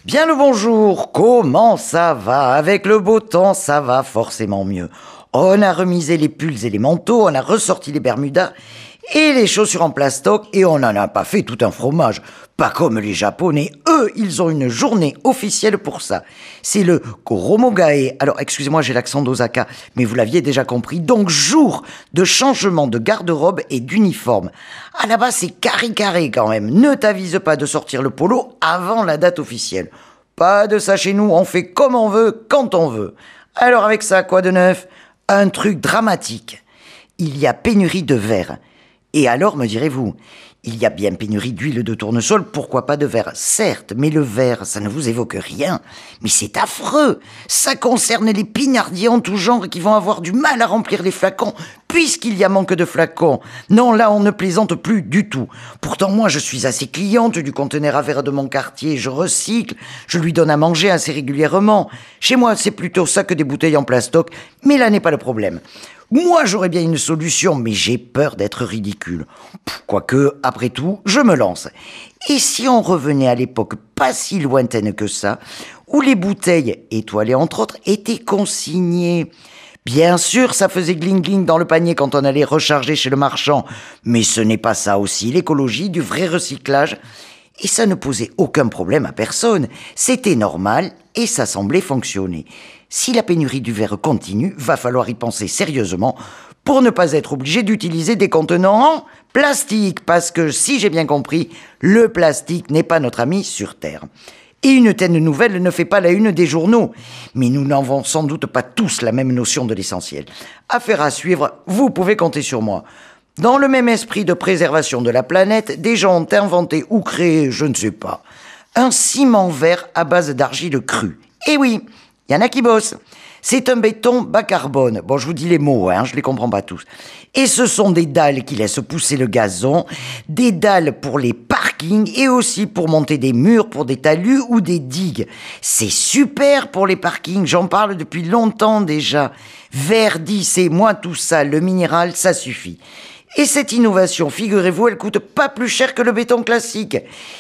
Bien le bonjour, comment ça va? Avec le beau temps, ça va forcément mieux. On a remisé les pulls et les manteaux, on a ressorti les bermudas et les chaussures en plastoc et on n'en a pas fait tout un fromage. Pas comme les Japonais, eux, ils ont une journée officielle pour ça. C'est le Koromogae. Alors, excusez-moi, j'ai l'accent d'Osaka, mais vous l'aviez déjà compris. Donc, jour de changement de garde-robe et d'uniforme. Ah, là-bas, c'est carré quand même. Ne t'avise pas de sortir le polo avant la date officielle. Pas de ça chez nous, on fait comme on veut, quand on veut. Alors, avec ça, quoi de neuf? Un truc dramatique. Il y a pénurie de verre. Et alors, me direz-vous, il y a bien pénurie d'huile de tournesol, pourquoi pas de verre? Certes, mais le verre, ça ne vous évoque rien. Mais c'est affreux. Ça concerne les pinardiers en tout genre qui vont avoir du mal à remplir les flacons, puisqu'il y a manque de flacons. Non, là, on ne plaisante plus du tout. Pourtant, moi, je suis assez cliente du conteneur à verre de mon quartier. Je recycle, je lui donne à manger assez régulièrement. Chez moi, c'est plutôt ça que des bouteilles en plastoc, mais là n'est pas le problème. Moi, j'aurais bien une solution, mais j'ai peur d'être ridicule. Quoique, après tout, je me lance. Et si on revenait à l'époque pas si lointaine que ça, où les bouteilles, étoilées entre autres, étaient consignées? Bien sûr, ça faisait gling-gling dans le panier quand on allait recharger chez le marchand, mais ce n'est pas ça aussi, l'écologie, du vrai recyclage. Et ça ne posait aucun problème à personne. C'était normal et ça semblait fonctionner. Si la pénurie du verre continue, va falloir y penser sérieusement pour ne pas être obligé d'utiliser des contenants en plastique. Parce que, si j'ai bien compris, le plastique n'est pas notre ami sur Terre. Et une telle nouvelle ne fait pas la une des journaux. Mais nous n'avons sans doute pas tous la même notion de l'essentiel. Affaire à suivre, vous pouvez compter sur moi. Dans le même esprit de préservation de la planète, des gens ont inventé ou créé, je ne sais pas, un ciment vert à base d'argile crue. Et oui, il y en a qui bossent. C'est un béton bas carbone. Bon, je vous dis les mots, je les comprends pas tous. Et ce sont des dalles qui laissent pousser le gazon, des dalles pour les parkings et aussi pour monter des murs pour des talus ou des digues. C'est super pour les parkings, j'en parle depuis longtemps déjà. Verdissez-moi tout ça, le minéral, ça suffit. Et cette innovation, figurez-vous, elle coûte pas plus cher que le béton classique.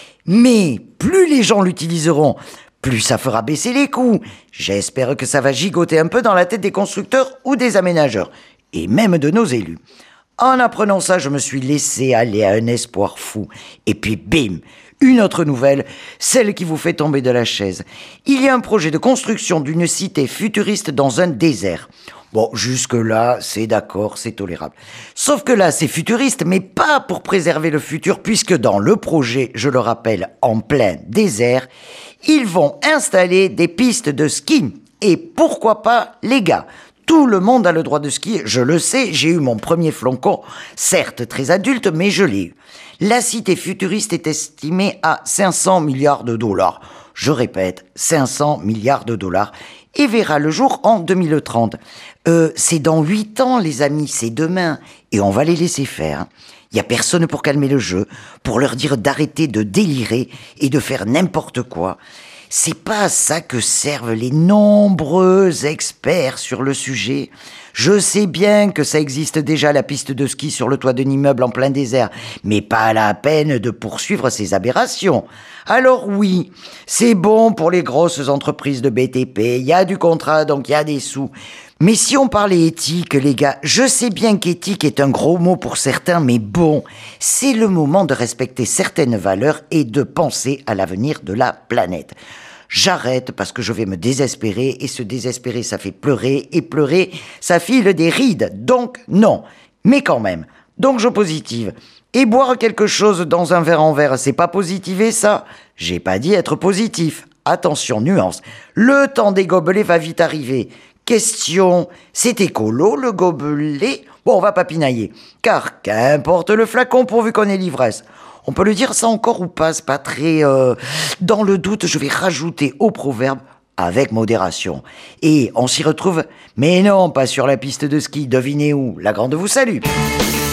Mais plus les gens l'utiliseront, plus ça fera baisser les coûts. J'espère que ça va gigoter un peu dans la tête des constructeurs ou des aménageurs, et même de nos élus. En apprenant ça, je me suis laissé aller à un espoir fou. Et puis bim, une autre nouvelle, celle qui vous fait tomber de la chaise. Il y a un projet de construction d'une cité futuriste dans un désert. Bon, jusque-là, c'est d'accord, c'est tolérable. Sauf que là, c'est futuriste, mais pas pour préserver le futur, puisque dans le projet, je le rappelle, en plein désert, ils vont installer des pistes de ski. Et pourquoi pas les gars? Tout le monde a le droit de skier, je le sais, j'ai eu mon premier flonco, certes très adulte, mais je l'ai eu. La cité futuriste est estimée à 500 milliards de dollars. Je répète, 500 milliards de dollars. Et verra le jour en 2030. C'est dans 8 ans, les amis, c'est demain. Et on va les laisser faire. Il n'y a personne pour calmer le jeu, pour leur dire d'arrêter de délirer et de faire n'importe quoi. C'est pas à ça que servent les nombreux experts sur le sujet. Je sais bien que ça existe déjà la piste de ski sur le toit d'un immeuble en plein désert, mais pas la peine de poursuivre ces aberrations. Alors oui, c'est bon pour les grosses entreprises de BTP, il y a du contrat donc il y a des sous. Mais si on parlait éthique, les gars, je sais bien qu'éthique est un gros mot pour certains, mais bon, c'est le moment de respecter certaines valeurs et de penser à l'avenir de la planète. J'arrête parce que je vais me désespérer, et se désespérer, ça fait pleurer, et pleurer, ça file des rides. Donc non, mais quand même. Donc je positive. Et boire quelque chose dans un verre en verre, c'est pas positiver ça? J'ai pas dit être positif. Attention, nuance. Le temps des gobelets va vite arriver. Question, c'est écolo le gobelet? Bon, on va pas pinailler, car qu'importe le flacon pourvu qu'on ait l'ivresse. On peut le dire ça encore ou pas, c'est pas très... Dans le doute, je vais rajouter au proverbe avec modération. Et on s'y retrouve, mais non, pas sur la piste de ski, devinez où? La Grande vous salue.